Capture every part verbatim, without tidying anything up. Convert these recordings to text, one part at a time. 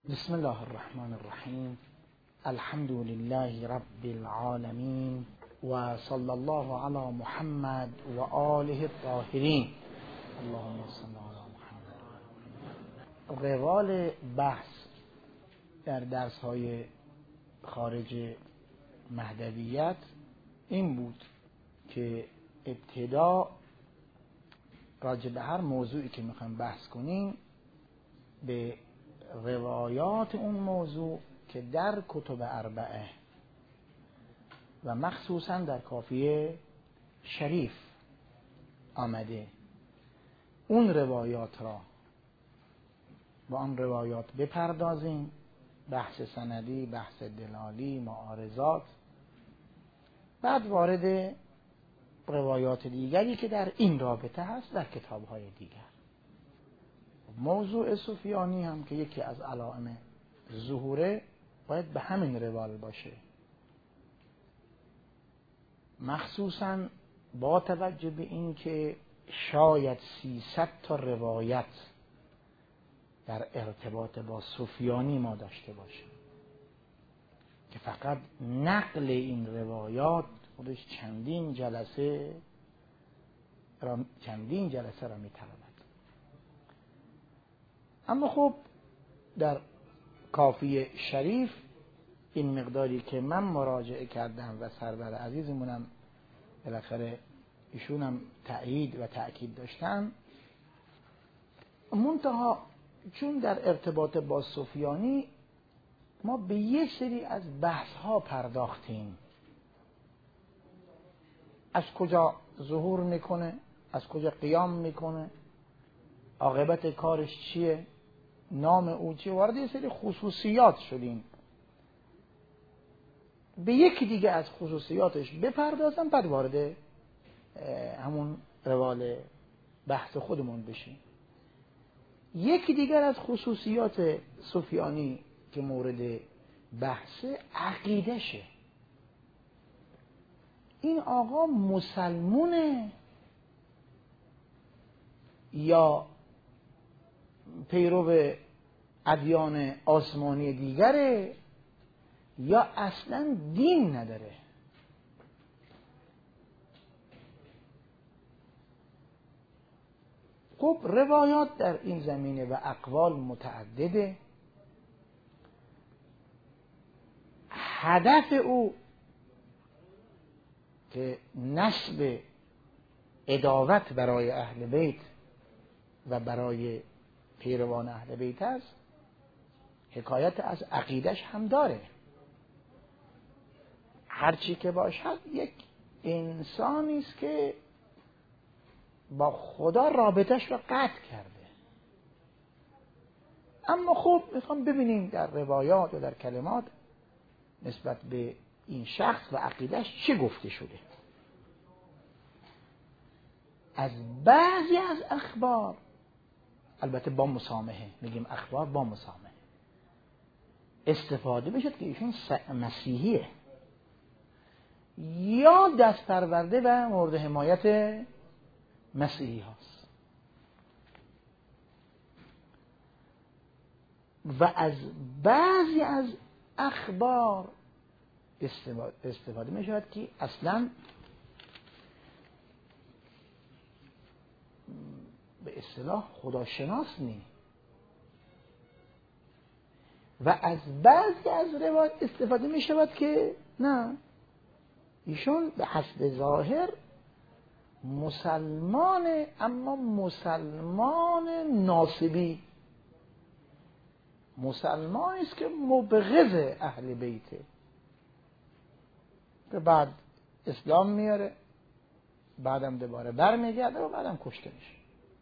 بسم الله الرحمن الرحیم. الحمد لله رب العالمین و صلی الله علی محمد و آله الطاهرین. اللهم صل علی محمد. روال بحث در درس های خارج مهدویت این بود که ابتدا راجع به هر موضوعی که میخوایم بحث کنیم به روایات اون موضوع که در کتب اربعه و مخصوصا در کافیه شریف آمده اون روایات را با آن روایات بپردازیم، بحث سندی، بحث دلالی، معارضات، بعد وارد روایات دیگری که در این رابطه هست در کتاب‌های دیگر. موضوع سفیانی هم که یکی از علائم ظهوره باید به همین روال باشه، مخصوصا با توجه به این که شاید سیصد تا روایت در ارتباط با سفیانی ما داشته باشیم که فقط نقل این روایات خودش چندین جلسه را چندین جلسه را می‌طلبد. اما خب در کافیه شریف این مقداری که من مراجعه کردم و سرور عزیزمونم بالاخره ایشون هم تأیید و تأکید داشتن، منتها چون در ارتباط با سفیانی ما به یک سری از بحث ها پرداختیم، از کجا ظهور میکنه، از کجا قیام میکنه، عاقبت کارش چیه، نام او چیه، وارد یه سری خصوصیات شدیم. به یکی دیگه از خصوصیاتش بپردازم بعد وارد همون روال بحث خودمون بشیم. یکی دیگر از خصوصیات سفیانی که مورد بحث عقیدشه. این آقا مسلمونه یا پیرو ادیان آسمانی دیگره یا اصلا دین نداره. خب روایات در این زمینه و اقوال متعدده. هدف او که نسب عداوت برای اهل بیت و برای پیروان اهل بیت است، حکایت از عقیدش هم داره. هرچی که باشد یک انسانی است که با خدا رابطش رو قطع کرده. اما خب میخوام ببینیم در روایات و در کلمات نسبت به این شخص و عقیدش چه گفته شده. از بعضی از اخبار، البته با مسامحه، میگیم اخبار با مسامحه، استفاده بشد که ایشون مسیحیه یا دست پرورده و مورد حمایت مسیحی هاست و از بعضی از اخبار استفاده میشود که اصلا به اصطلاح خداشناس نی و از بعضی از روایات استفاده می شود که نه، ایشون به حسب ظاهر مسلمانه، اما مسلمان ناصبی، مسلمانی است که مبغض اهل بیته، که بعد اسلام میاره، بعدم دوباره برمیگرده و بعدم کشته میشه.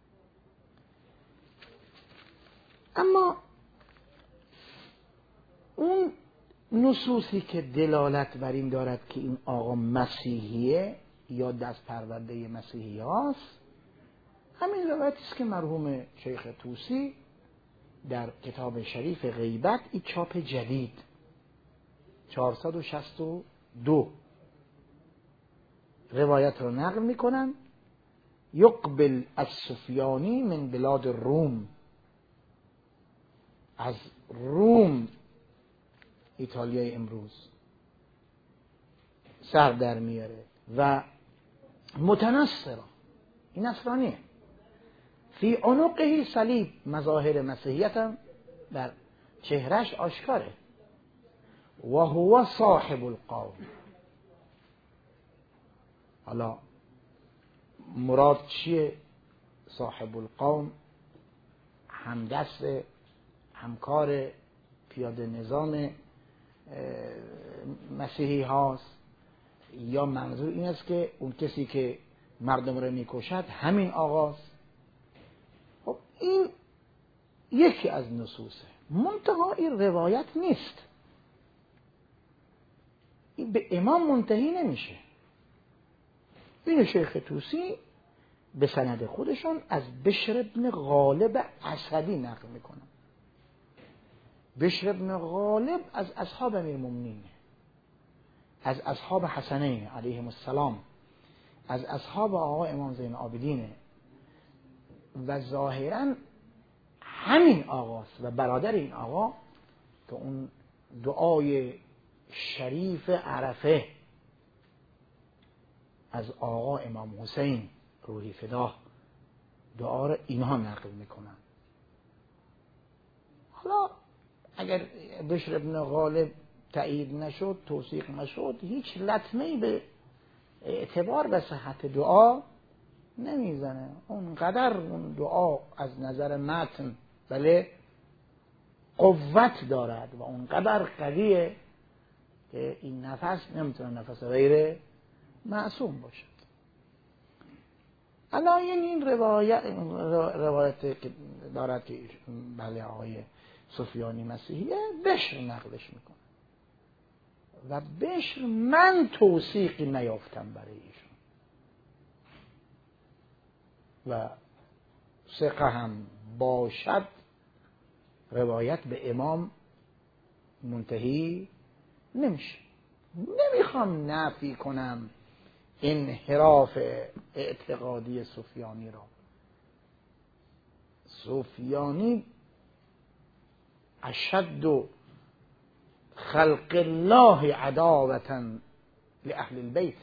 اما اون نصوصی که دلالت بر این دارد که این آقا مسیحیه یا دست پرورده مسیحی هاست، همین روایتی است که مرحوم شیخ طوسی در کتاب شریف غیبت، این چاپ جدید چهارصد و شصت و دو روایت رو نقل میکنن. یقبل السفیانی من بلاد الروم، از روم، ایتالیای امروز سر در میاره و متنصر، این نصرانیه، فی عنقه صلیب، مظاهر مسیحیت هم در چهرش آشکاره، و هو صاحب القوم. حالا مراد چیه؟ صاحب القوم همدست، همکار پیاده نظام مسیحی هاست، یا منظور این است که اون کسی که مردم رو میکشد همین آقاست؟ خب این یکی از نصوصه، منتها این روایت نیست، این به امام منتهی نمیشه. این شیخ طوسی به سند خودشون از بشر ابن غالب اسدی نقل میکنن. بشر ابن غالب از اصحاب امیرالمومنین، از اصحاب حسنین علیهم السلام، از اصحاب آقا امام زین العابدین و ظاهرا همین آقاست و برادر این آقا که اون دعای شریف عرفه از آقا امام حسین روحی فداه، دعا رو اینها نقل میکنن. حالا اگر بشر ابن غالب تایید نشد، توثیق نشد، هیچ لطمه‌ای به اعتبار به صحت دعا نمیزنه. اونقدر اون دعا از نظر متن بله قوت دارد و اونقدر قویه که این نفس نمیتونه نفس غیر معصوم باشد. الان این روایت روایت که دارد که بله آقای سفیانی مسیحیه، بشر نقلش میکنه و بشر من توثیقی نیافتم برای ایشون و ثقه هم باشد روایت به امام منتهی نمیشه. نمیخوام نفی کنم انحراف اعتقادی سفیانی را. سفیانی اشد خلق الله عداوة لأهل البیت،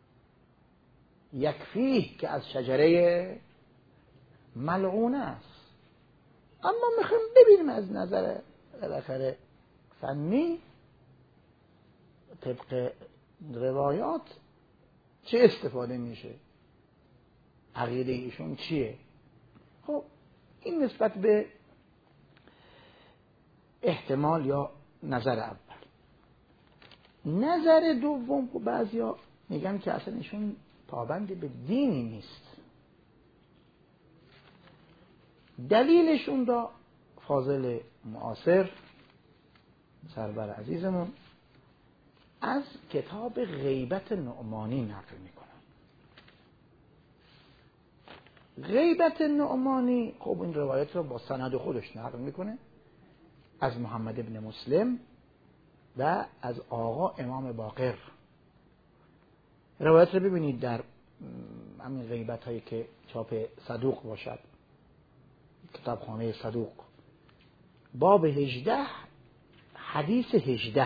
یکفیه که از شجره ملعونه است. اما میخوایم ببینیم از نظر بالاخره فنی طبق روایات چه استفاده میشه، عقیده ایشون چیه. خب این نسبت به احتمال یا نظر اول. نظر دوم و بعضیا میگن که اصلا ایشون پابند به دینی نیست. دلیلشون را فاضل معاصر سرور عزیزمون از کتاب غیبت نعمانی نقل میکنن. غیبت نعمانی خب این روایت رو با سند خودش نقل میکنه از محمد ابن مسلم و از آقا امام باقر. روایت رو ببینید در همین غیبت هایی که چاپ صدوق باشد، کتابخانه صدوق، باب هجده حدیث هجده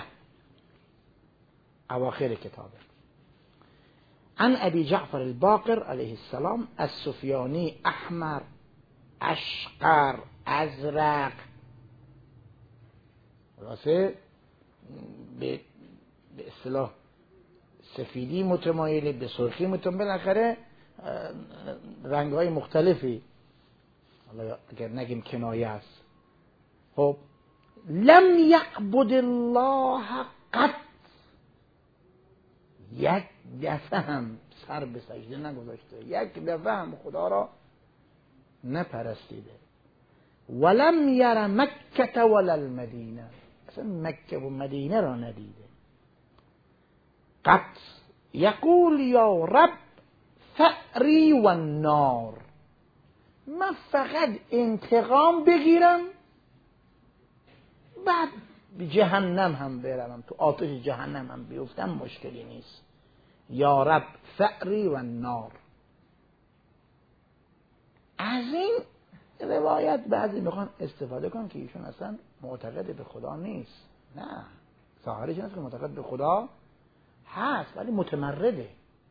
اواخر کتابه. عن ابی جعفر الباقر علیه السلام از سفیانی احمر اشقر ازرق، راسته به اصطلاح سفیدی متمایل به سرخی متمایل، بالاخره رنگ‌های مختلفی، حالا اگر نگیم کنایه است. خب لم یعبد الله قط، یک دفعه هم سر به سجده نگذاشته، یک دفعه هم خدا را نپرستیده. ولم یر مکه ولا المدینه، اصلا مکه و مدینه را ندیده. قط یقول یا رب ثأری و النار، من فقط انتقام بگیرم بعد به جهنم هم برم، تو آتش جهنم هم بیفتم مشکلی نیست. یا رب ثأری و النار. از این روایت بعضی میخوان استفاده کنن که ایشون اصلا معتقد به خدا نیست. نه، ظاهرش اینه که معتقد به خدا هست ولی متمرده،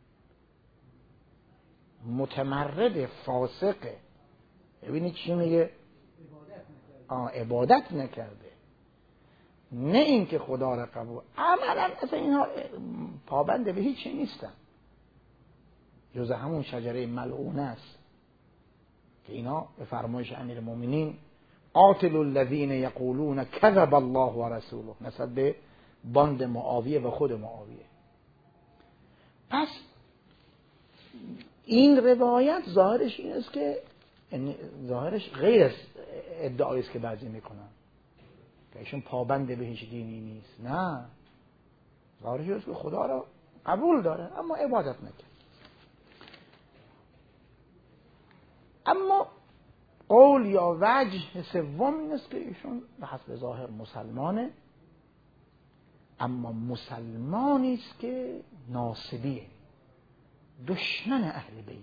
متمرده، فاسقه. ببینید چی میگه؟ آه عبادت نکرده، نه این که خدا را قبول. عملا اصلا اینها پابند به هیچی نیستن جز همون شجره ملعونه است که اینا به فرمایش امیرالمومنین قاتلوا الذین یقولون کذب الله و رسوله نسبت به باند معاویه و خود معاویه. پس این روایت ظاهرش این است که ظاهرش غیر از ادعایی است که بعضی میکنن که ایشون پابند به هیچ دینی نیست. نه، ظاهرش است که خدا را قبول داره اما عبادت نکرد. اما قول یا وجه سوم این است که ایشون به حسب ظاهر مسلمانه، اما مسلمانی است که ناصبیه، دشمن اهل بیت.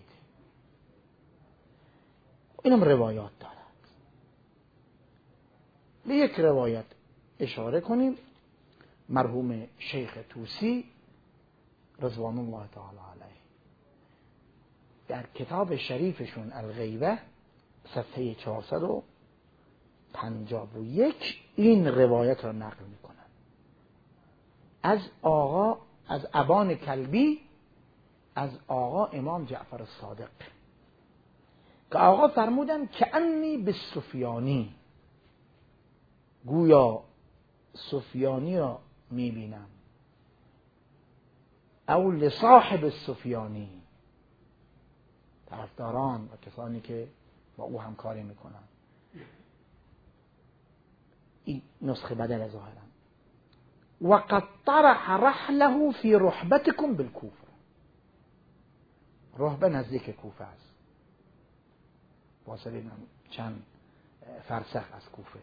اینم روایات دارد. به یک روایت اشاره کنیم. مرحوم شیخ طوسی رضوان الله تعالی علیه در کتاب شریفشون الغیبه صفحه چهارصد و پنجاه و یک این روایت را نقل میکنن از آقا، از ابان کلبی، از آقا امام جعفر صادق که آقا فرمودن که انی به سفیانی، گویا سفیانی را میبینم، او لصاحب سفیانی، طرفداران و کسانی که با او همکاری میکنن. این نسخه بدل ظاهرا. وقد طرح رحله فی رحبتکم بالکوفه. رحبه نزدیک کوفه است، فاصله چند فرسخ از کوفه.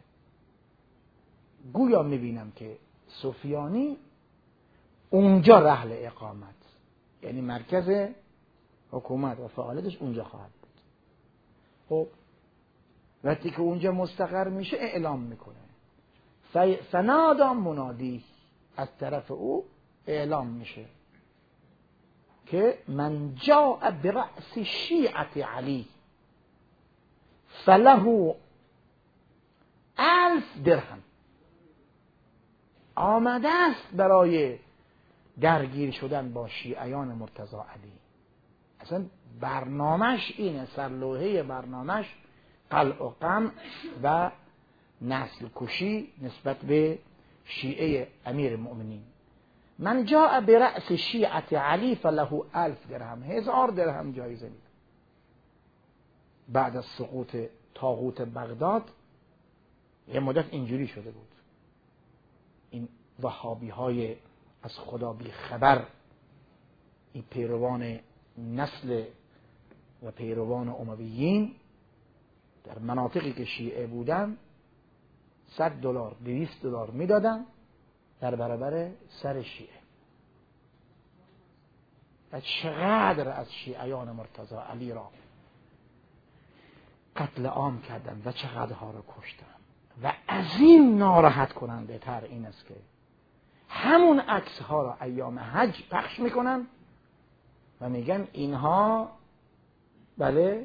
گویا میبینم که سفیانی اونجا رحل اقامت، یعنی مرکز حکومت و فعالیتش اونجا خواهد بود. خب وقتی که اونجا مستقر میشه اعلام میکنه. فنادا منادی، از طرف او اعلام میشه که من جاء برأس شیعت علی فله الف درهم. آمده است برای درگیر شدن با شیعیان مرتضی علی. اصلا برنامش اینه، سرلوحه برنامش قلع و قمع و نسل کشی نسبت به شیعه امیر المؤمنین. من جاء برأس شیعت علی فله الف درهم، هزار درهم جایزه میده. بعد از سقوط طاغوت بغداد یه مدت اینجوری شده بود. این وهابی های از خدا بی خبر، این پیروان نسل و پیروان امویین در مناطقی که شیعه بودن صد دلار دویست دلار میدادن در برابر سر شیعه. و چقدر از شیعیان مرتضی علی را قتل عام کردن و چقدرها را کشتن. و از این ناراحت کننده تر این است که همون عکس ها را ایام حج پخش میکنن و میگن اینها بله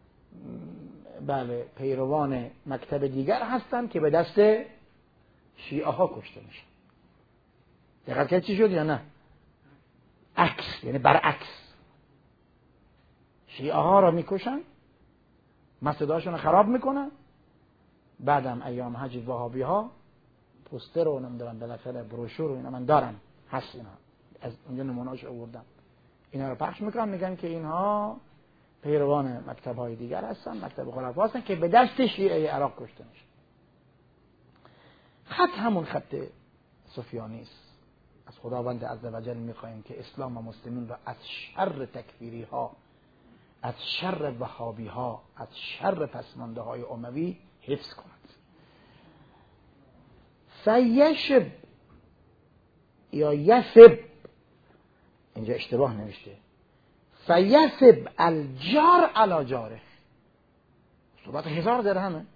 بله پیروان مکتب دیگر هستند که به دست شیعه ها کشته میشن. دقت کردید چی شد یا نه؟ عکس، یعنی برعکس. شیعه ها را میکشن، مسجدهاشون رو خراب میکنن، بعدم ایام حج وهابی ها پوستر رو نمیدونم بالاخره بروشور و اینا من دارم، هست اینا، از اونجا نمونه‌اش آوردم، اینا رو پخش میکنن، میگن که اینها پیروان مکتب های دیگر هستن، مکتب خلفا هستن که به دست شیعه عراق کشته میشن. خط همون خط سفیانی است. از خداوند عزوجل میخوایم که اسلام و مسلمین را از شر تکفیری ها، از شر وهابی ها، از شر پسمانده های اموی حفظ کند. فیشب یا یسب، اینجا اشتباه نوشته، فیسب الجار علی جاره، صحبت هزار درهمه.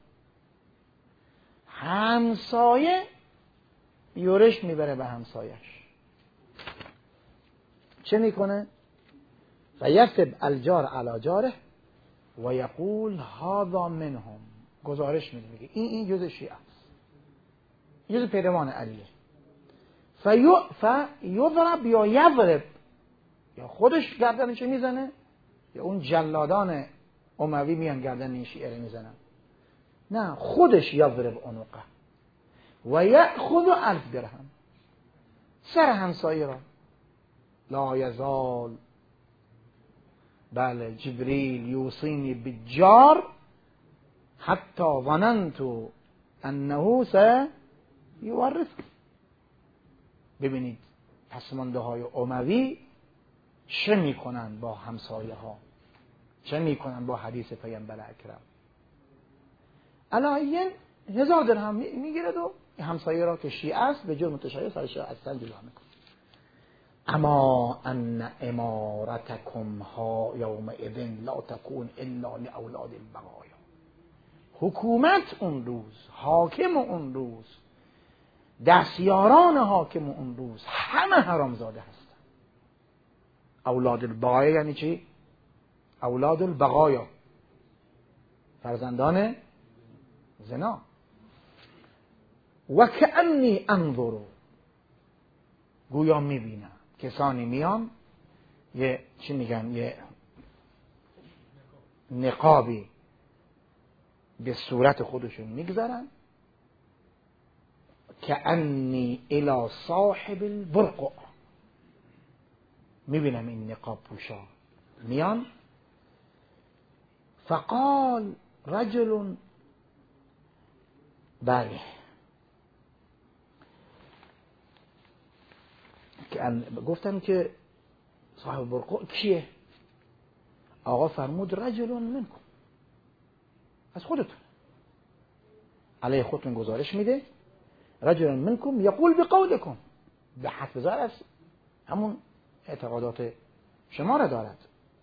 همسایه یورش میبره به همسایش، چه میکنه؟ فیثب الجار علی جاره و یقول هذا منهم، گزارش میده میگه این این جز شیعه است، جز پیروان علیه. فیضرب یا یضرب، یا خودش گردنش میزنه یا اون جلادان اموی میان گردن این شیعه رو میزنن. نه، خودش یضرب عنقه و یأخذ الف درهم، سر همسایه را. لا یزال بله جبریل یوصینی بالجار حتی ظننت انه سیورث. ببینید پسمانده های اموی چه میکنن با همسایه ها، چه میکنن با حدیث پیامبر اکرم. علایین هزار درهم میگیرد و همسایه را که شیعه است به جرم تشیع سرش از سن جدا میکنه. اما ان امارتکم ها یوم اذن لا تکون الا لاولاد البقایا. حکومت اون روز، حاکم اون روز، دستیاران حاکم اون روز همه حرامزاده هستن. اولاد البقایا یعنی چی؟ اولاد البقایا، فرزندان زنا. و کأنی انظر، گویا میبینم کسانی میان یه چی میگن یه نقابی به صورت خودشون میگذارن، کأنی الی صاحب البرقع، میبینم این نقاب پوشا میان. فقال رجل، بله گفتن که صاحب برقع کیه؟ آقا فرمود رجل منکم، از خودتون، علیه خودتون گزارش میده. رجل منکم یقول بقولکم، به حسب ظاهر از همون اعتقادات شما را دارد.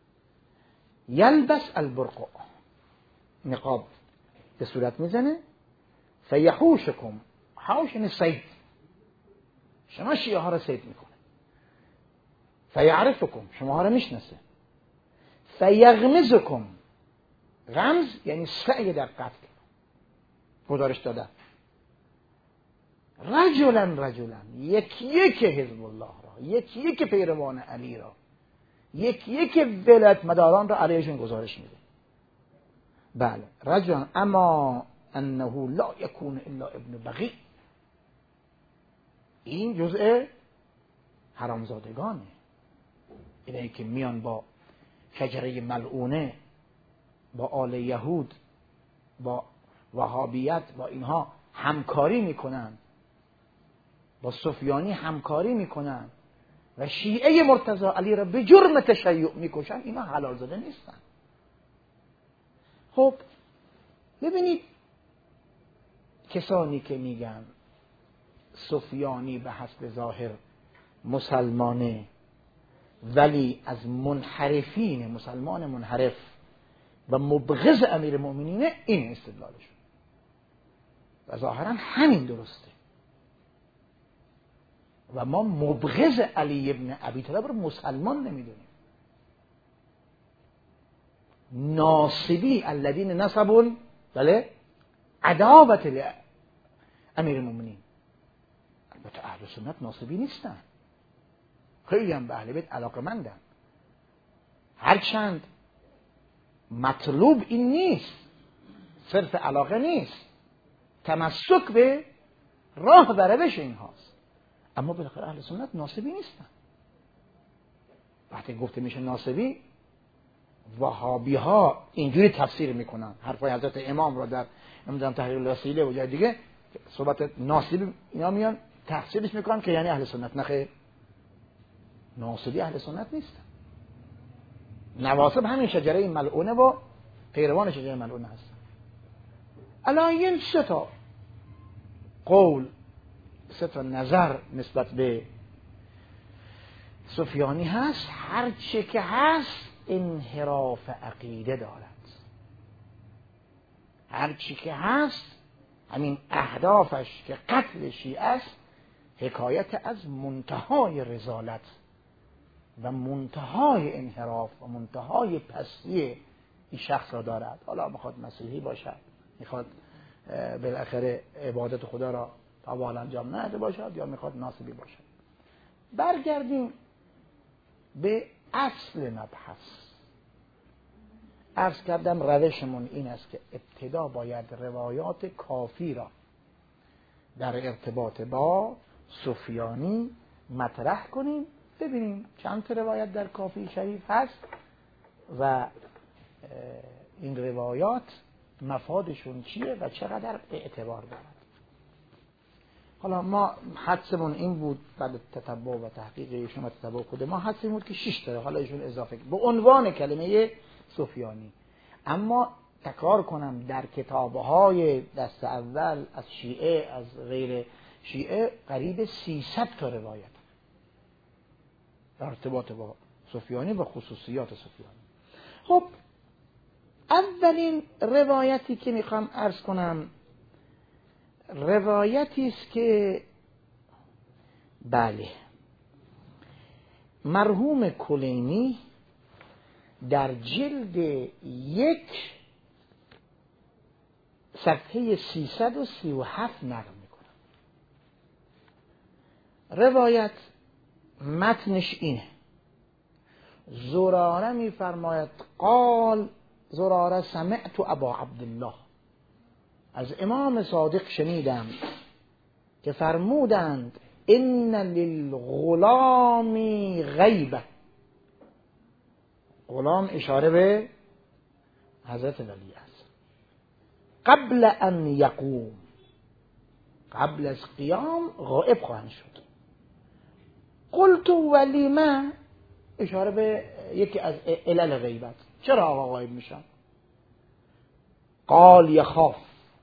یلبس البرقع، نقاب به صورت میزنه. فیحوشکم، حوش یعنی صید، شما شیعه ها را صید میکنه. فیعرفکم، شما ها را میشناسه. فیغمزکم، غمز یعنی سعی در قتل، گزارش دادن. رجلن رجلن، یکی یک حزب الله را، یکی یک پیروان علی را، یکی یک ولایت مداران را علیهشون گزارش میده. بله رجلن اما انه لا یکون الا ابن بغی، این جزء حرامزادگانه، اینه که میان با شجره ملعونه، با آل یهود، با وهابیت، با اینها همکاری میکنن، با سفیانی همکاری میکنن و شیعه مرتضی علی را به جرم تشیع میکشن. اینا حلال زاده نیستن. خب ببینید کسانی که میگن سفیانی به حسب ظاهر مسلمانه ولی از منحرفین، مسلمان منحرف و مبغض امیر المؤمنین، این استدلالشون و ظاهرا همین درسته. و ما مبغض علی ابن ابی طالب رو مسلمان نمیدونیم. ناصبی الذین نسبوا بله عداوت امیر المؤمنین. البته اهل سنت ناصبی نیستن، خیلی هم به اهل بیت علاقه‌مندن، هرچند مطلوب این نیست، صرف علاقه نیست، تمسک به راه و روش اینهاست. اما بالاخره اهل سنت ناصبی نیستن. وقتی گفته میشه ناصبی، وهابی ها اینجوری تفسیر میکنن حرفای حضرت امام را در نمیدونم تحریر الوسیله و جای دیگه، صحبت ناصبی اینا میان تفسیرش میکنن که یعنی اهل سنت. نخیر، ناصبی اهل سنت نیستن. نواصب همین شجره ملعونه و پیروان شجره ملعونه هستن. الان این سه تا قول، سه تا نظر نسبت به سفیانی هست. هر چه که هست انحراف عقیده دارد. هرچی که هست همین اهدافش که قتل شیعه است حکایت از منتهای رذالت و منتهای انحراف و منتهای پستی این شخص را دارد. حالا میخواد مسیحی باشد، میخواد بالاخره عبادت خدا را تا به حال انجام نداده باشد، یا میخواد ناصبی باشد. برگردیم به اصل مبحث. عرض کردم روشمون این است که ابتدا باید روایات کافی را در ارتباط با سفیانی مطرح کنیم، ببینیم چند تا روایت در کافی شریف هست و این روایات مفادشون چیه و چقدر اعتبار دارد. حالا ما حدسمون این بود بعد تتبع و تحقیق ایشون و تتبع خود ما حدسمون بود که شش تا، حالا ایشون اضافه به عنوان کلمه سفیانی. اما تکرار کنم در کتاب‌های دست اول از شیعه از غیر شیعه قریب سیصد تا روایت در ارتباط با سفیانی و خصوصیات سفیانی. خب اولین روایتی که میخوام عرض کنم روایتی است که بله مرحوم کلینی در جلد یک صفحه سیصد و سی و هفت نقل میکنه. روایت متنش اینه: زراره میفرماید قال زراره سمعت ابا عبدالله، از امام صادق شنیدم که فرمودند ان للغلام غیبه. غلام اشاره به حضرت ولی است. قبل ان یقوم، قبل از قیام غائب خواهند شد. قلت ولی ما، اشاره به یکی از علل غیبت، چرا آقا غائب میشن؟ قال یخاف،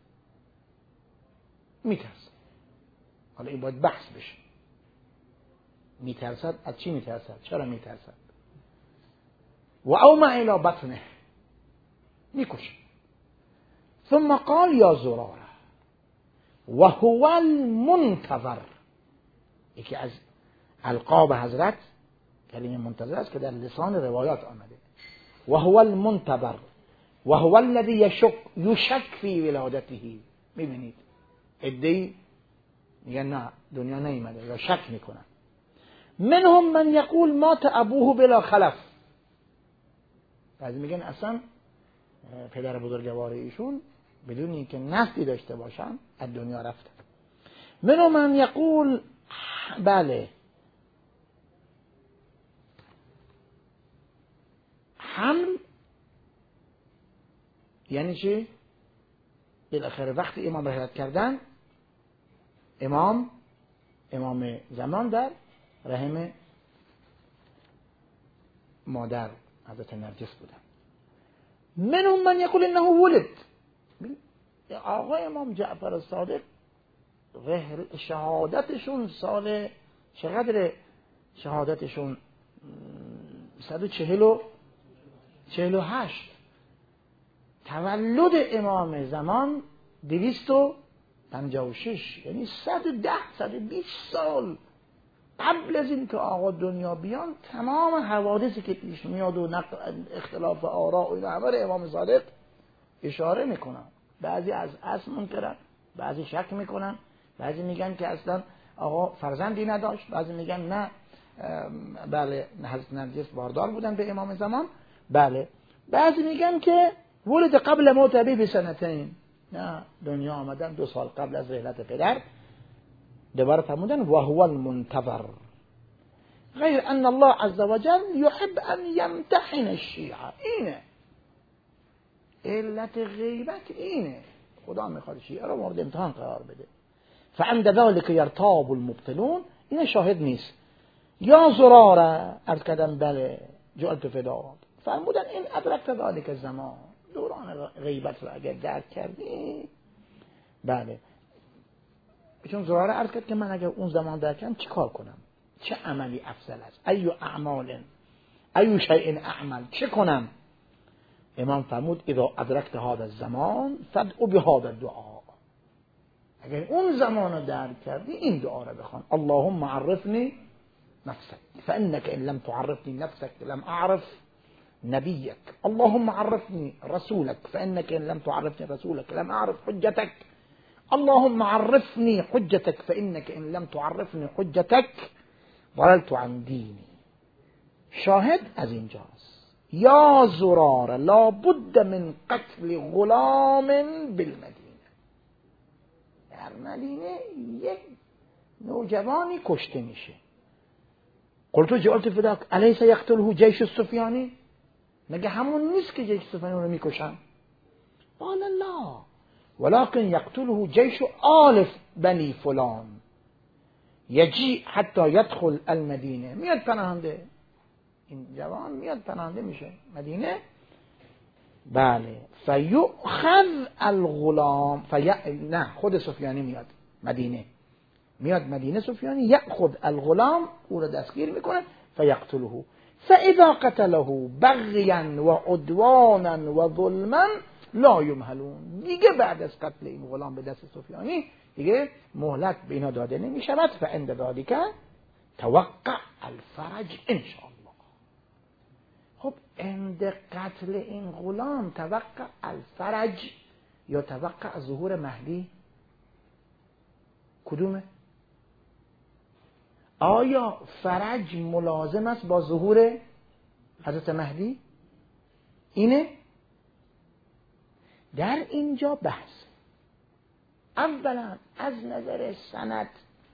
میترسد. حالا این باید بحث بشه. میترسد از چی میترسد؟ چرا میترسد؟ و اومع الی بطنه، میکشه. ثم قال یا زراره و هو المنتظر، یکی از القاب حضرت کلمه منتظر است که در لسان روایات آمده. و هو المنتظر و هو الذی یشک یشک فی ولادته. میبینید عده‌ای میگن نه دنیا نیامده یا شک میکنن. منهم من یقول مات ابوه بلا خلف، بعضی میگن اصلا پدر بزرگوار ایشون بدون اینکه نسلی داشته باشن از دنیا رفتن. منهم من یقول بله حمل، یعنی چی؟ بالاخره وقتی امام رحلت کردن، امام امام زمان در رحم مادر حضرت نرگس بودن. منهم من یقول انه ولد، آقا امام جعفر الصادق شهادتشون سال چقدر؟ شهادتشون صد و چهل و هشت. تولد امام زمان دویست و پنجاه و شش، یعنی صد و ده صد و بیست سال قبل از این که آقا دنیا بیان تمام حوادثی که پیش میاد و اختلاف آراء و اینا همه امام صادق اشاره میکنن. بعضی از اصل منکرن، بعضی شک میکنن، بعضی میگن که اصلا آقا فرزندی نداشت، بعضی میگن نه بله حضرت نرگس باردار بودن به امام زمان، بله. بعضی میگن که ولد قبل موت ابی بسنتین، نه دنیا آمدن دو سال قبل از رحلت پدر. دوباره فرمودن و هو المنتظر، غیر ان الله عز وجل يحب ان يمتحن الشیعه. اینه علت غیبت، اینه خدا میخواد شیعه رو مورد امتحان قرار بده. فعند ذلك يرتاب المبطلون، این شاهد نیست. یا زراره عرض کردم بله جعلت فداک، فرمودن این ادرکت ذلك الزمان، دوران غیبت رو اگر درک کردی بله. چون زراره عرض کرد که من اگر اون زمان درک کردم چی کار کنم؟ چه عملی افضل است؟ ایو اعمال ایو شیء اعمل، چه کنم؟ امام فرمود اذا ادرکت هذا الزمان فادعو بهذا الدعاء، اگر اون زمان رو درک کردی این دعا رو بخوان. اللهم عرفنی نفسك فانك ان لم تعرفني نفسك لم اعرف نبيك، اللهم عرفني رسولك فانك ان لم تعرفني رسولك لم اعرف حجتك، اللهم عرفني حجتك فانك ان لم تعرفني حجتك ضللت عن دینی. شاهد از اینجاست. یا زرار لا بد من قتل غلام بالمدینه، در مدینه یک نوجوانی کشته میشه. قلت جعلت فداک الیس یقتله جیش السفیانی، مگه همون نیست که جیش سفیانی رو میکشن؟ قال لا ولكن یقتله جیش آل بنی فلان یجی حتی یدخل المدینه. میاد پناهنده، این جوان میاد پناهنده میشه مدینه. بله فیؤخذ الغلام في... نه خود سفیانی میاد مدینه، میاد مدینه سفیانی یأخذ الغلام، او رو دستگیر میکنه فیقتله، فاذا قتله بغیا و عدوانا و ظلما لا یمهلون. دیگه بعد از قتل این غلام به دست سفیانی دیگه مهلت به اینا داده نمیشود. فعند ذلك توقع الفرج ان شاء الله. خب عند قتل این غلام توقع الفرج یا توقع ظهور مهدی کدومه؟ آیا فرج ملازم است با ظهور حضرت مهدی؟ اینه در اینجا بحث. اولا از نظر سند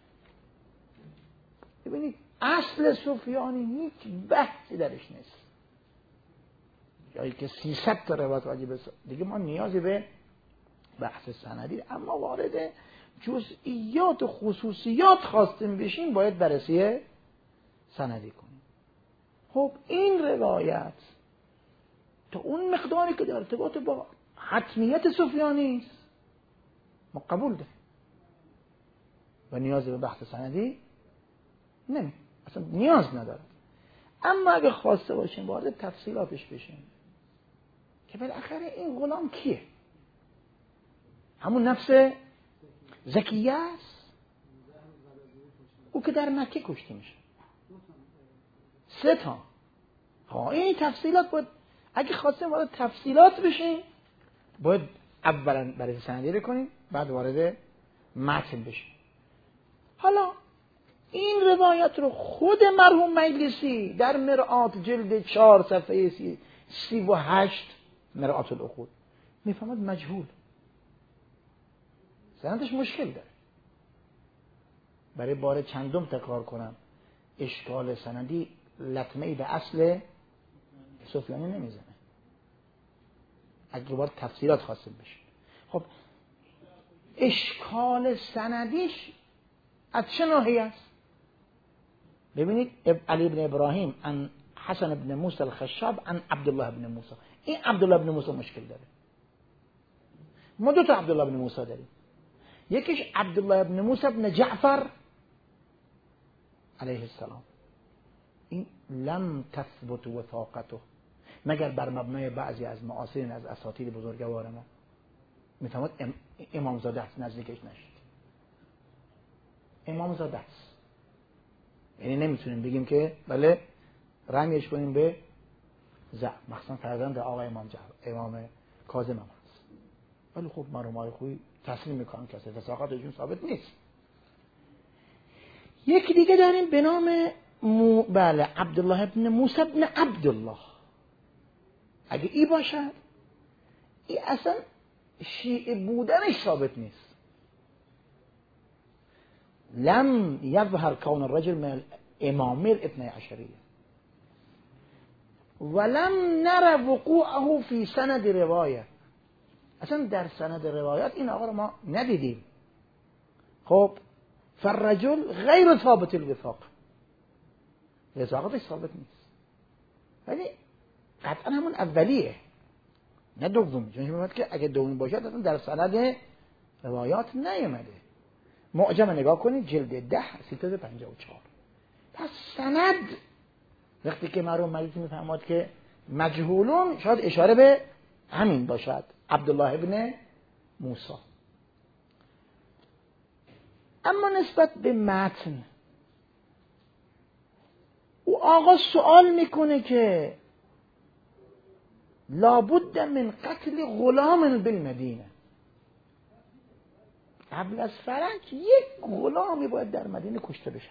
ببینید اصل سفیانی هیچ بحثی درش نیست، جایی که سیصد تا روایت واجب دیگه ما نیازی به بحث سندی، اما وارد جزئیات و خصوصیات خواستیم بشیم باید بررسی سندی کنیم. خب این روایت تا اون مقداری که در ارتباط با حتمیت سفیانی است ما قبول ده و نیازی به بحث سندی نمی اصلا نیاز نداره. اما اگه خواسته باشیم وارد تفصیلاتش بشیم که بالاخره این غلام کیه؟ همون نفس زکیه است، او که در مکه کشته میشه. سه تا ها این تفصیلات باید اگه خواستیم وارد تفصیلات بشیم باید اولا برای سندی کنیم بعد وارد متن بشیم. حالا این روایت رو خود مرحوم مجلسی در مرآت جلد چهار صفحه سی, سی و هشت مرآت العقول میفهمد مجهول، سندش مشکل داره. برای بار چندم تکرار کنم اشکال سندی لطمه‌ای به اصل سفیانی نمیزنه اگه باید تفسیرات خواستیم بشین. خب اشکال سندیش از چه ناحیه است؟ ببینید علی بن ابراهیم عن حسن بن موسی الخشاب عن عبدالله بن موسی، این عبدالله بن موسی مشکل داره. ما دو تا عبدالله بن موسی داریم، یکیش عبدالله بن موسی بن جعفر علیه السلام، این لم تثبت وثاقته مگر بر مبنای بعضی از معاصرین از اساطیر بزرگوار ما. میفهمد ام امام زاده است، نزدیکش نشید. امام زاده است، یعنی نمیتونیم بگیم که بله رمیش کنیم به ضعف، مخصوصا فرزند آقای امام جعفر امام کاظم هم هست، ولی خب مرحومای خوبی تسلیم میکنن کسی وثاقتشون ثابت نیست. یکی دیگه داریم به نام مو... بله عبدالله ابن موسی ابن عبدالله. اگه ای باشد ای اصلا شیعه بودنش ثابت نیست. لم یظهر کون الرجل من امامی الاثنی عشریه ولم نر وقوعه فی سند روایت، اصلا در سند روایت این آقا رو ما ندیدیم. خب فالرجل غیر ثابت الوثاق، وثاقتش ثابت نیست، ولی قطعا همون اولیه نه دوم، چون میگه که اگه دوم باشه اصلا در سند روایات نیامده. معجم نگاه کنید جلد ده سیصد و پنجاه و چهار. پس سند وقتی که مرحوم مجلسی میفهمد که مجهولون شاید اشاره به همین باشد، عبدالله ابن موسی. اما نسبت به متن او آقا سوال میکنه که لابد من قتل غلام بالمدینه، قبل از فرج یک غلامی باید در مدینه کشته بشود.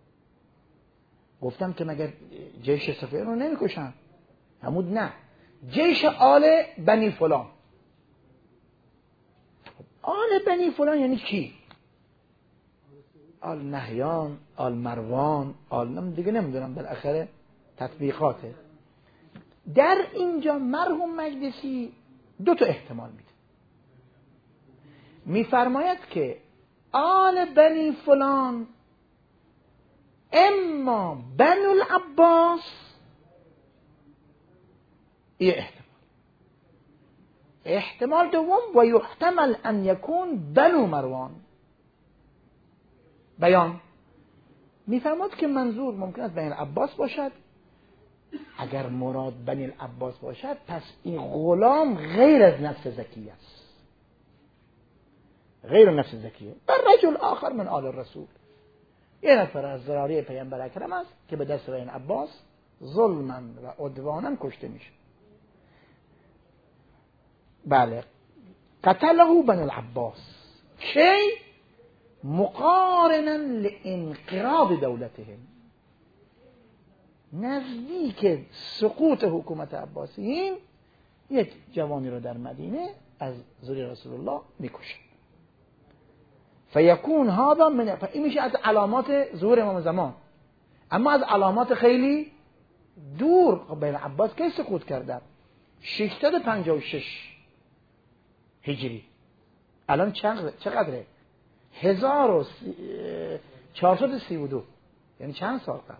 گفتم که مگر جیش صفین رو نمیکشن؟ همود نه، جیش آل بنی فلان. آل بنی فلان یعنی کی؟ آل نهیان، آل مروان، آل دیگه نمیدونم، بالاخره تطبیقاته. در اینجا مرحوم مجلسی دو تا احتمال میده. میفرماید که آل بنی فلان اما بنو العباس، یه احتمال. احتمال دوم و یحتمل ان یکون بنو مروان. بیان میفرماید که منظور ممکن است بنی العباس باشد. اگر مراد بنی العباس باشد پس این غلام غیر از نفس زکیه است، غیر نفس زکیه. بر رجل آخر من آل الرسول، یه نفر از ذراری پیامبر اکرم است که به دست بنی العباس ظلما و عدوانا کشته میشه. بله، قتله بنی العباس کی؟ مقارنا لانقراض دولتهم، نزدیک سقوط حکومت عباسیین یک جوانی رو در مدینه از ذریه رسول الله میکشه. فیکون هذا من، این میشه از علامات ظهور امام زمان. اما از علامات خیلی دور. بین عباس کی سقوط کردن؟ ششصد و پنجاه و شش هجری. الان چند چقدره؟ هزار و چهارصد و سی و دو، یعنی چند سال قبل.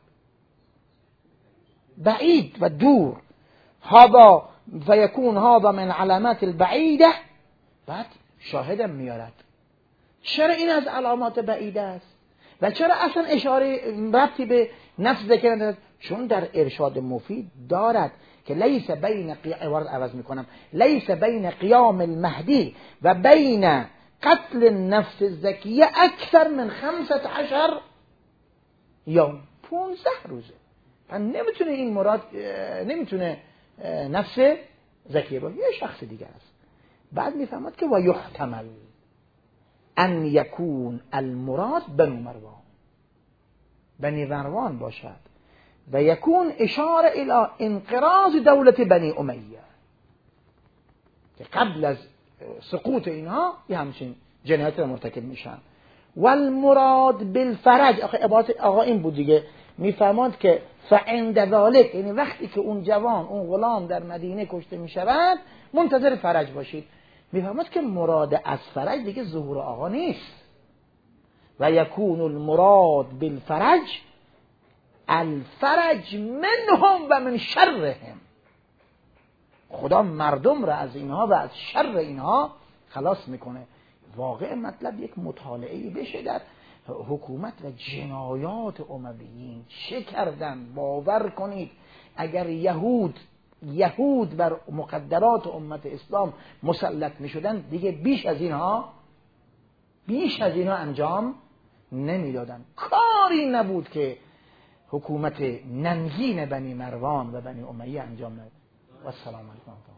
بعید و دور. هذا فیکون هذا من علامات البعیده. بعد شاهدم میارد. چرا این از علامات بعیده است؟ و چرا اصلا اشاره ربطی به نفس ذکر ندارد؟ چون در ارشاد مفید دارد که لیس بین قیام، عبارت عوض میکنم، لیس بین قیام المهدی و بین قتل النفس الزکیه اکثر من خمسة عشر یوم، پونزده روزه. نمیتونه این مراد، نمیتونه نفس زکیه باشه، یه شخص دیگه است. بعد میفهمد که و یحتمل ان یکون المراد بنو مروان، بنی مروان باشد و یکون اشاره الى انقراض دولت بنی امیه که قبل از سقوط اینها یه همچین جنایت رو مرتکب میشن. والمراد بالفرج، آقا این بود دیگه، میفرماند که فعند ذالک، یعنی وقتی که اون جوان، اون غلام در مدینه کشته میشود منتظر فرج باشید. میفرماید که مراد از فرج دیگه ظهور آقا نیست. و یکون المراد بالفرج الفرج منهم و من شرهم، خدا مردم را از اینها و از شر اینها خلاص میکنه. واقع مطلب یک مطالعه بشه در حکومت و جنایات امویین چه کردن. باور کنید اگر یهود یهود بر مقدرات امت اسلام مسلط می شدن دیگه بیش از اینها بیش از اینها انجام نمیدادن. کاری نبود که حکومت ننگین بنی مروان و بنی امیه انجام نداد. و السلام علیکم.